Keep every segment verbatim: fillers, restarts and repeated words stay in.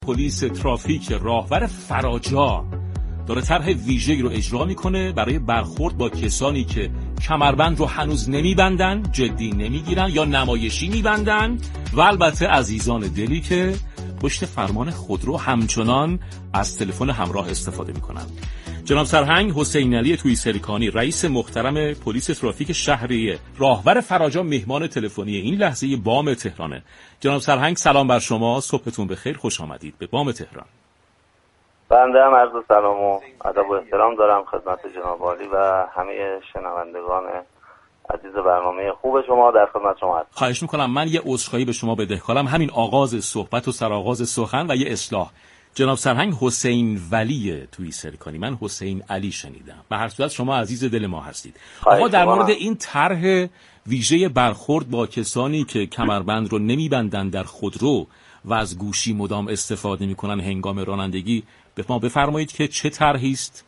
پلیس ترافیک راهور فراجا داره طرح ویژه‌ای رو اجرا میکنه برای برخورد با کسانی که کمربند رو هنوز نمیبندن، جدی نمیگیرن یا نمایشی میبندن و البته عزیزان دلی که پشت فرمان خودرو همچنان از تلفن همراه استفاده میکنن. جناب سرهنگ حسین علی توییسریکانی، رئیس محترم پلیس ترافیک شهری راهور فراجا، مهمان تلفنی این لحظه بام تهرانه. جناب سرهنگ سلام بر شما، صبحتون بخیر، خوش آمدید به بام تهران. بنده هم عرض سلام و ادب و احترام دارم خدمت جناب عالی و همه شنوندگان عزیز برنامه خوب شما. در خدمت شما هستم. خواهش میکنم. من یه عذرخواهی به شما بدهکارم، همین آغاز صحبت و سرآغاز سخن و یه اصلاح. جناب سرهنگ حسین ولی توییسریکانی، من حسین علی شنیدم. به هر صورت شما عزیز دل ما هستید. آقا در مورد این طرح ویژه برخورد با کسانی که کمربند رو نمیبندن در خودرو و از گوشی مدام استفاده میکنن هنگام رانندگی، به ما بفرمایید که چه طرحی است؟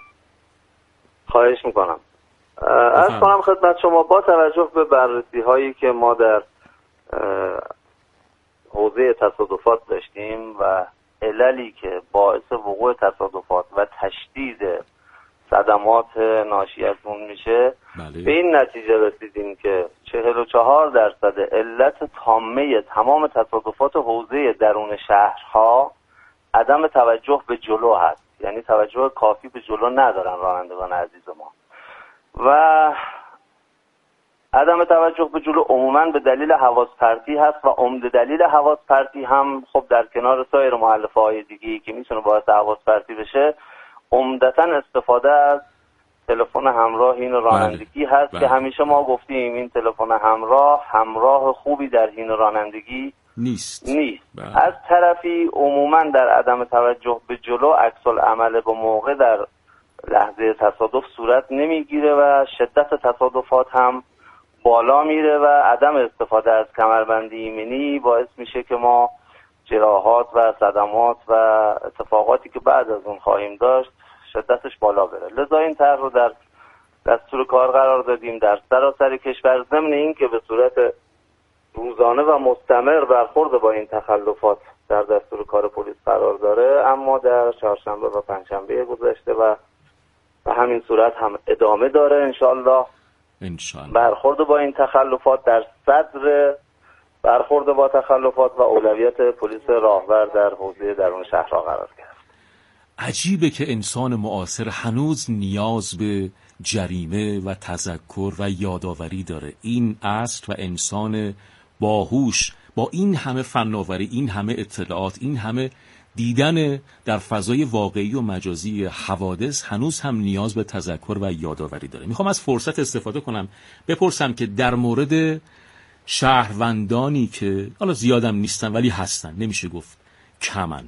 خواهش میکنم. عرض کنم خدمت شما با توجه به بررسی هایی که ما در حوزه تصادفات داشتیم و عللی که باعث وقوع تصادفات و تشدید صدمات ناشی از اون میشه، بله. به این نتیجه رسیدیم که چهل و چهار درصد علت تامه تمام تصادفات حوزه درون شهرها عدم توجه به جلو هست، یعنی توجه کافی به جلو ندارن رانندگان عزیز ما. و عدم توجه به جلو عموماً به دلیل حواس پرتی هست و عمده دلیل حواس پرتی هم خب در کنار سایر مؤلفه های دیگه‌ای که میتونه باعث حواس پرتی بشه، عمدتاً استفاده از تلفن همراه حین رانندگی هست. بله. که همیشه ما گفتیم این تلفن همراه همراه خوبی در حین رانندگی نیست. نیست. بله. از طرفی عموماً در عدم توجه به جلو عکس العمل به موقع در لحظه تصادف صورت نمیگیره و شدت تصادفات هم بالا میره و عدم استفاده از کمربند ایمنی باعث میشه که ما جراحات و صدمات و اتفاقاتی که بعد از اون خواهیم داشت شدتش بالا بره. لذا این طرح رو در دستور کار قرار دادیم در سراسر کشور، ضمن این که به صورت روزانه و مستمر برخورد با این تخلفات در دستور کار پلیس قرار داره، اما در چهارشنبه و پنجشنبه گذشته و به همین صورت هم ادامه داره انشالله. انشالله برخورد با این تخلفات در صدر برخورد با تخلفات و اولویت پلیس راهور در حوزه درون شهرها قرار گرفت. عجیبه که انسان معاصر هنوز نیاز به جریمه و تذکر و یادآوری داره. این عصر و انسان باهوش با این همه فناوری، این همه اطلاعات، این همه دیدن در فضای واقعی و مجازی حوادث هنوز هم نیاز به تذکر و یادآوری داره. میخوام از فرصت استفاده کنم بپرسم که در مورد شهروندانی که حالا زیادم نیستن ولی هستن، نمیشه گفت کمن،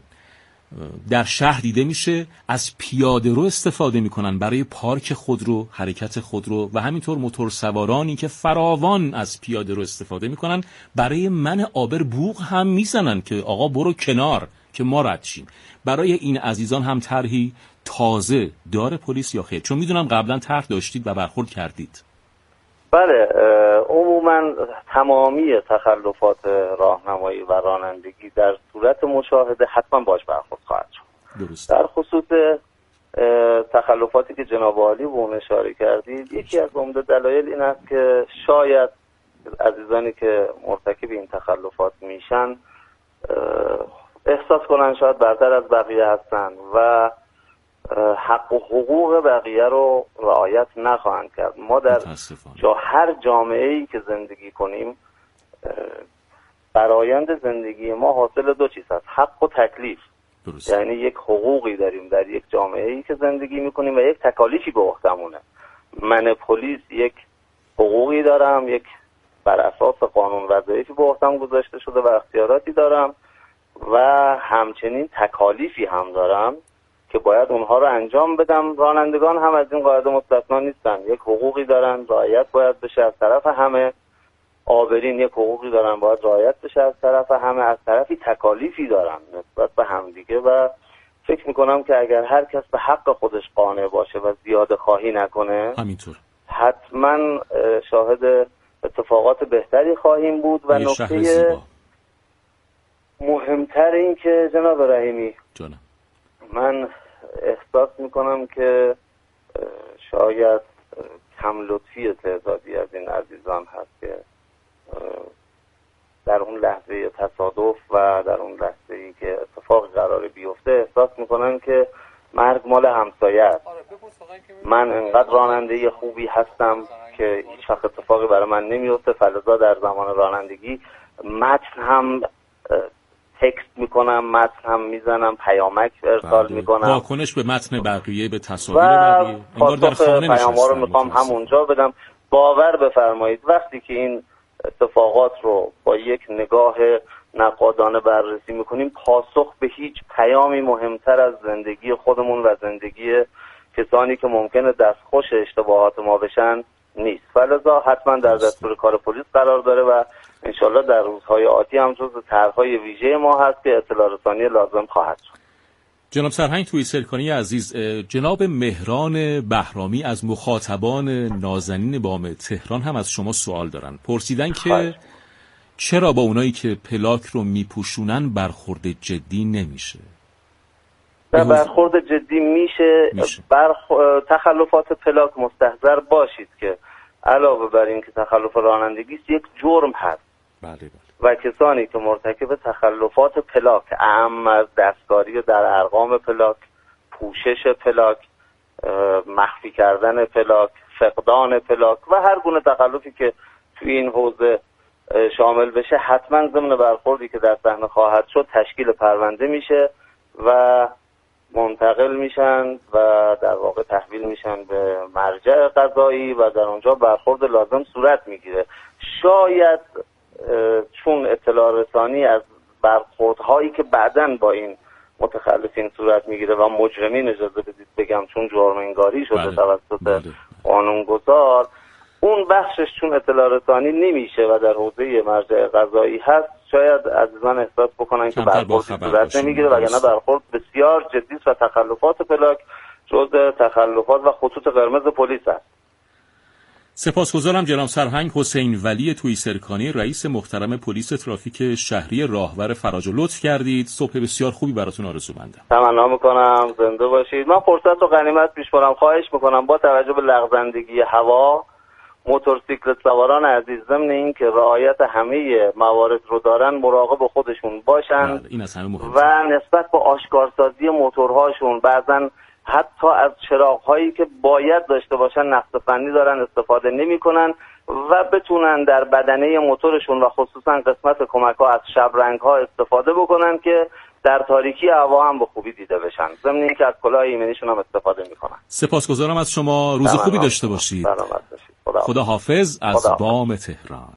در شهر دیده میشه از پیاده رو استفاده میکنن برای پارک خودرو، حرکت خودرو و همینطور موتورسوارانی که فراوان از پیاده رو استفاده میکنن برای منع عابر بوق هم میزنن که آقا برو کنار که ما رد شیم. برای این عزیزان هم طرحی تازه داره پلیس یا خیر؟ چون میدونم قبلا طرح داشتید و برخورد کردید. بله، عموما تمامی تخلفات راهنمایی و رانندگی در صورت مشاهده حتما باش برخورد خواهد شد. درست. در خصوص تخلفاتی که جناب عالی به اون اشاره کردید، یکی از عمده دلایل این است که شاید عزیزانی که مرتکب این تخلفات میشن احساس کنن شاید برتر از بقیه هستن و حق و حقوق بقیه رو رعایت نخواهند کرد. ما در جا هر جامعه‌ای که زندگی کنیم برآیند زندگی ما حاصل دو چیز هست، حق و تکلیف. درست. یعنی یک حقوقی داریم در یک جامعه‌ای که زندگی میکنیم و یک تکالیفی به عهده‌مونه. من پلیس یک حقوقی دارم، یک بر اساس قانون وظایفی به عهده‌ام گذاشته شده و اختیاراتی دارم و همچنین تکالیفی هم دارم که باید اونها رو انجام بدم. رانندگان هم از این قاعده مستثنا نیستن، یک حقوقی دارن رعایت باید بشه از طرف همه، عابرین یک حقوقی دارن باید رعایت بشه از طرف همه، از طرفی تکالیفی دارن نسبت به همدیگه و فکر میکنم که اگر هر کس به حق خودش قانع باشه و زیاده خواهی نکنه همینطور حتما شاهد اتفاقات بهتری خواهیم بود. و نکته مهمتر این که جناب رحیمی جانم من احساس میکنم که شاید کم لطفی تعدادی از این عزیزان هست که در اون لحظه تصادف و در اون لحظه ای که اتفاق قرار بیفته احساس میکنن که مرگ مال همسایه است. من انقدر راننده خوبی هستم که هیچ وقت اتفاقی برای من نمیفته، فلذا در زمان رانندگی متن هم تکست میکنم، متن هم میزنم، پیامک ارسال بله. میکنم، واکنش به متن بقیه، به تصاویر بقیه، انگار در خانه پیام ها رو میخوام همونجا بدم. باور بفرمایید وقتی که این اتفاقات رو با یک نگاه نقادانه بررسی میکنیم، پاسخ به هیچ پیامی مهمتر از زندگی خودمون و زندگی کسانی که ممکنه دستخوش اشتباهات ما بشن نیست. فلذا حتما در دستور کار پلیس قرار داره و انشالله در روزهای آتی هم جزو طرح‌های ویژه ما هست که اطلاع رسانی لازم خواهد شد. جناب سرهنگ تویی‌سرکانی عزیز، جناب مهران بهرامی از مخاطبان نازنین بام تهران هم از شما سوال دارن. پرسیدن که چرا با اونایی که پلاک رو میپوشونن برخورد جدی نمیشه؟ در برخورد جدی میشه, میشه. برخ... تخلفات پلاک مستحضر باشید که علاوه بر این که تخلف رانندگی است یک جرم هست. بله بله. و کسانی که مرتکب تخلفات پلاک، اعم از دستکاری در ارقام پلاک، پوشش پلاک، مخفی کردن پلاک، فقدان پلاک و هر گونه تخلفی که توی این حوزه شامل بشه، حتما ضمن برخوردی که در صحنه خواهد شد تشکیل پرونده میشه و منتقل میشن و در واقع تحویل میشن به مرجع قضایی و در اونجا برخورد لازم صورت میگیره. شاید چون اطلاع رسانی از برخوردهایی که بعداً با این متخلفین صورت میگیره و مجرمین، اجازه بدید بگم چون جرم انگاری شده بله. توسط بله. قانونگذار، اون بخشش چون اطلاع رسانی نمیشه و در حوزه مرجع قضایی هست، شاید عزیزان احساس بکنن که برخورد صورت نمیگیره، وگرنه برخورد بسیار جدی و تخلفات پلاک جزء تخلفات و خطوط قرمز پلیس است. سپاسگزارم جناب سرهنگ. حسین ولی تویی‌سرکانی رئیس محترم پلیس ترافیک شهری راهور فراج، لطف کردید. صبح بسیار خوبی براتون آرزومندم. تمنا میکنم زنده باشید. من فرصت و غنیمت میشمارم، خواهش میکنم با توجه به لغزندگی هوا موتورسیکلت سواران عزیز ضمن این که رعایت همه موارد رو دارن مراقب خودشون باشن این از همه مهمه. و نسبت به آشکارسازی موتورهاشون بعضن حتی از چراغ‌هایی که باید داشته باشن نقص فنی دارن استفاده نمی‌کنن و بتونن در بدنه موتورشون و خصوصا قسمت کمک‌ها از شبرنگ‌ها استفاده بکنن که در تاریکی هوا هم به خوبی دیده بشن، ضمن اینکه از کلاه ایمنیشون هم استفاده می‌کنن. سپاسگزارم از شما. روز خوبی داشته باشید. سلامت باشید. خدا, خدا حافظ از خدا بام تهران.